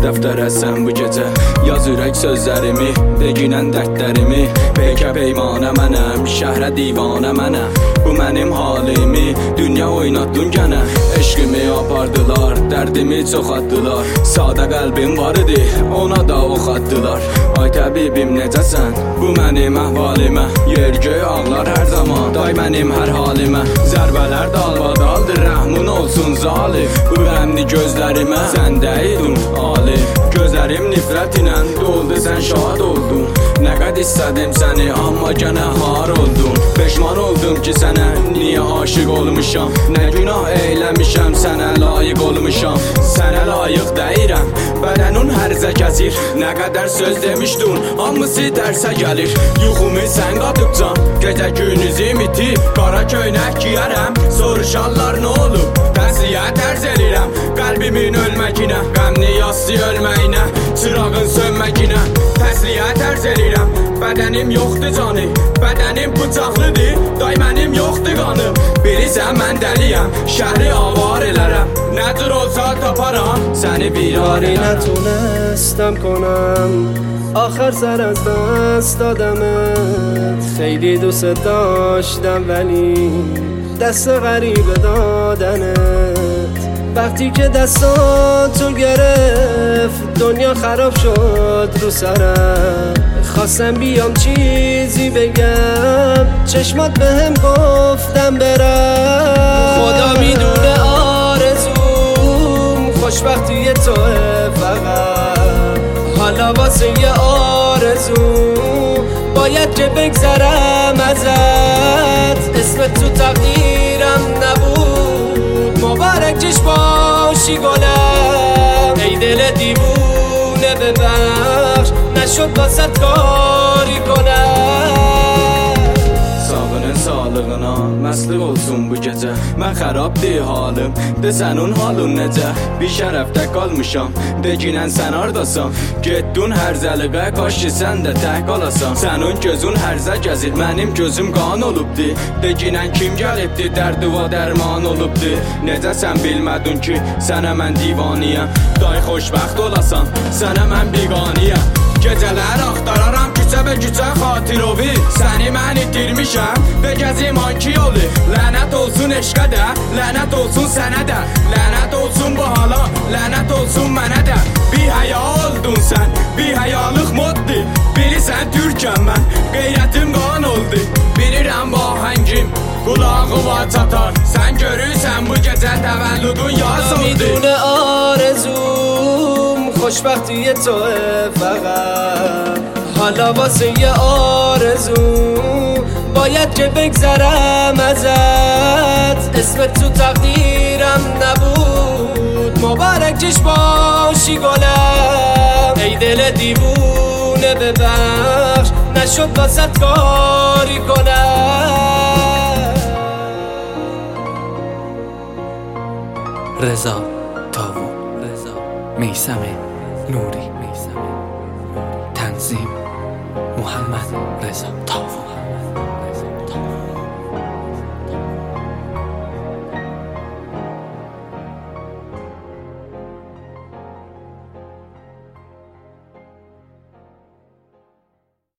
dəftərəsən bu gecə. Yaz ürək sözlərimi, deginən dərdlərimi. Peykə peymanə mənəm, şəhrə divanə mənəm. Bu mənim halimi, dünya oynatdın gənə. Eşqimi apardılar, dərdimi çox atdılar. Sadə qəlbim var idi, ona da ox atdılar. Ay təbibim necəsən, bu mənim əhvalimə. Yer göy ağlar hər zaman, day mənim hər halimə. Zərbələr dalbadaldır, rəhmun olsun zalim. Bu rəmli gözlərimə, sən dəydin alim. Gözlərim nifrət ilə doldu, sən şad oldun. Nə qəd istədim səni, amma gənə har oldun. Peşman oldum ki sənə, niyə aşıq olmuşam. Nə günah eyləmişəm, sənə layiq olmuşam. Sənə layiq deyirəm, bədənin hərzə kəsir. Nə qədər söz demişdin, hamısı tərsə gəlir. Yuxumu sən qatıbcan, gecə günüzüm itib. Qara köynək giyərəm, soruşarlar nə olub. Təsliyyət ərz elirəm, qəlbimin ölməkinə. Qəmli yassı ölməyinə, çırağın sönməkinə. Təsliyyət ərz elirəm, bədənim yoxdur canı. Bədənim bıçaqlıdır, day mənim yoxdur qanım. Bilirsən mən dəliyəm, şəhri avar elərəm. Nə cür olsa taparam, səni virar elərəm. نتونستم کنم آخر سر از دست دادمت. خیلی دوست داشتم ولی دست غریب دادنت. وقتی که دستاتو گرفت دنیا خراب شد رو سرم. خواستم بیام چیزی بگم، چشمات بهم گفتم برم. خدا میدونه آرزوم خوشبختی توه فقط. حالا واسه یه آرزو باید که بگذرم ازت. اسمت تو تقدیرم نبود، مبارکش باشی گلم. ای دل دیوونه ببخش، نشد واسط کاری کنم. Sağının sağlığına məslıq olsun bu gecə. Mən xərabdir halım, desənin halın necə. Bir şərəfdə qalmışam, deginən sən hardasan. Getdin hərzəliqə, qaş ki sən də tək qalasan. Sənin gözün hərzə gəzir, mənim gözüm qan olubdi. Deginən kim gəlibdi, dərdiva dərman olubdi. Necə sən bilmədin ki, sənə mən divaniyəm. Day xoşbəxt olasan, sənə mən biqaniyəm. Gecələr axtararam küçə və küçə xatirovi. Səni mən itirmişəm və gəzim anki yolu. Lənət olsun eşqə də, lənət olsun sənə də. Lənət olsun bu hala, lənət olsun mənə də. Bir həya oldun sən, bir həyalıq moddi. Bilirsən türkəm mən, qeyrətim qan oldu. Bilirəm bu ahəngim, qulağıma çatar. Sən görürsən bu gecə təvəllüdün yaz oldu. میدونه آرزوم خوشبختی توه فقط. حالا واسه یه آرزو باید که بگذرم ازت. اسمت تو تقدیرم نبود، مبارکش باشی گلم. ای دل دیوونه ببخش، نشد واسط کاری کنم. رضا تاوون، میثم نوری، تنظیم محمد رضا تاوون.